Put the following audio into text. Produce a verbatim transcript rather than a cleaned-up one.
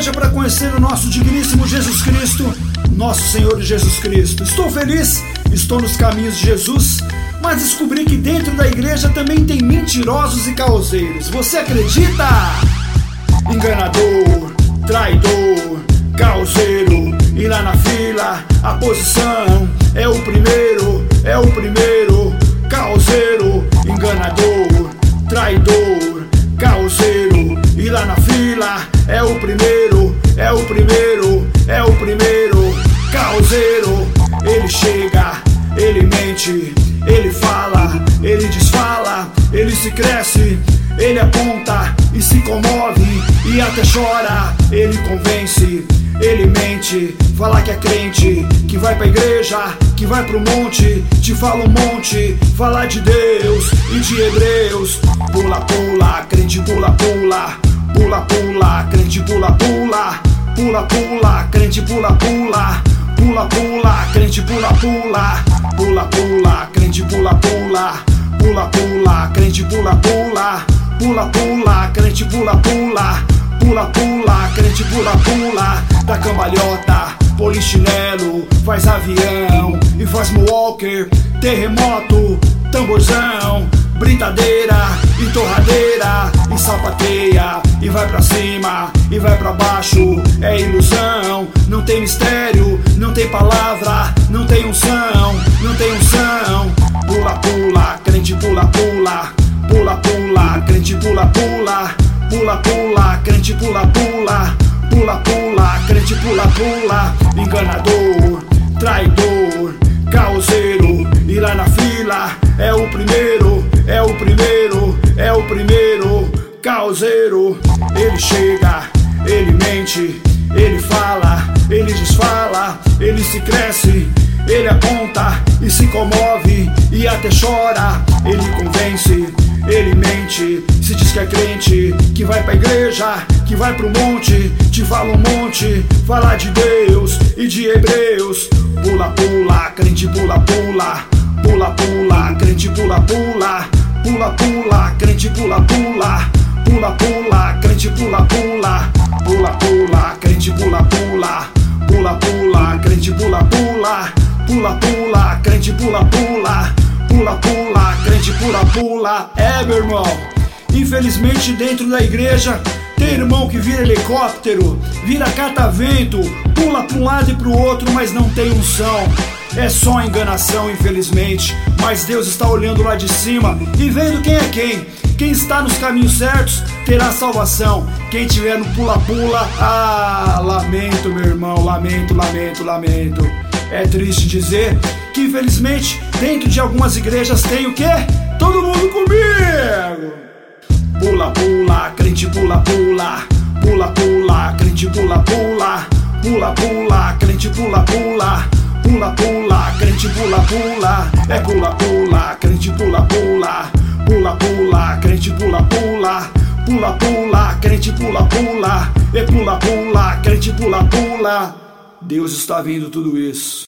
igreja para conhecer o nosso digníssimo Jesus Cristo, nosso Senhor Jesus Cristo. Estou feliz, estou nos caminhos de Jesus, mas descobri que dentro da igreja também tem mentirosos e causeiros. Você acredita? Enganador, traidor, causeiro, e lá na fila a posição é o primeiro, é o primeiro. Causeiro, enganador, traidor, causeiro, e lá na fila é o primeiro, é o primeiro, é o primeiro. Causeiro, ele chega, ele mente, ele fala, ele desfala, ele se cresce, ele aponta e se comove e até chora, ele convence, ele mente, fala que é crente, que vai pra igreja, que vai pro monte, te fala um monte, fala de Deus e de Hebreus. Pula, pula, crente pula, pula, pula, pula, crente pula, pula, pula, pula, crente pula, pula, pula, pula, crente pula, pula, pula, pula, crente pula, pula, pula, pula, crente pula, pula, pula, pula, crente pula, pula, pula, pula, crente pula, pula, da cambalhota, polichinelo, faz avião e faz walker, terremoto, tamborzão, britadeira e torradeira, e sapateia, e vai pra cima, e vai pra baixo, é ilusão, não tem mistério, não tem palavra, não tem unção, não tem unção. Pula, pula, crente pula, pula, pula, pula, crente pula, pula, pula, pula, crente pula, pula, pula, pula, crente pula, pula. Enganador, traidor, causeiro, e lá na fila é o primeiro, é o primeiro, é o primeiro. Causeiro, ele chega, ele mente, ele fala, ele desfala, ele se cresce, ele aponta e se comove e até chora, ele convence, ele mente, se diz que é crente, que vai pra igreja, que vai pro monte, te fala um monte, fala de Deus e de Hebreus. Pula, pula, crente pula, pula, pula, pula, crente pula, pula, pula, pula, crente pula, pula, pula, pula, crente pula, pula, pula, pula, crente pula, pula, pula, pula, crente pula, pula, pula, pula, crente pula, pula, pula, pula, crente pula, pula. É, meu irmão, infelizmente dentro da igreja tem irmão que vira helicóptero, vira catavento, pula pra um lado e pro outro, mas não tem unção. É só enganação, infelizmente, mas Deus está olhando lá de cima e vendo quem é quem. Quem está nos caminhos certos terá salvação. Quem tiver no pula-pula, ah, lamento, meu irmão, lamento, lamento, lamento. É triste dizer que infelizmente dentro de algumas igrejas tem o quê? Todo mundo comigo! Pula, pula, crente pula, pula, pula, pula, crente pula, pula, pula, pula, crente pula, pula, pula, pula, crente pula, pula, é pula, pula, crente pula, pula, pula, pula, crente pula, pula, pula, pula, crente pula, pula, é pula, pula, crente pula, pula. Deus está vendo tudo isso.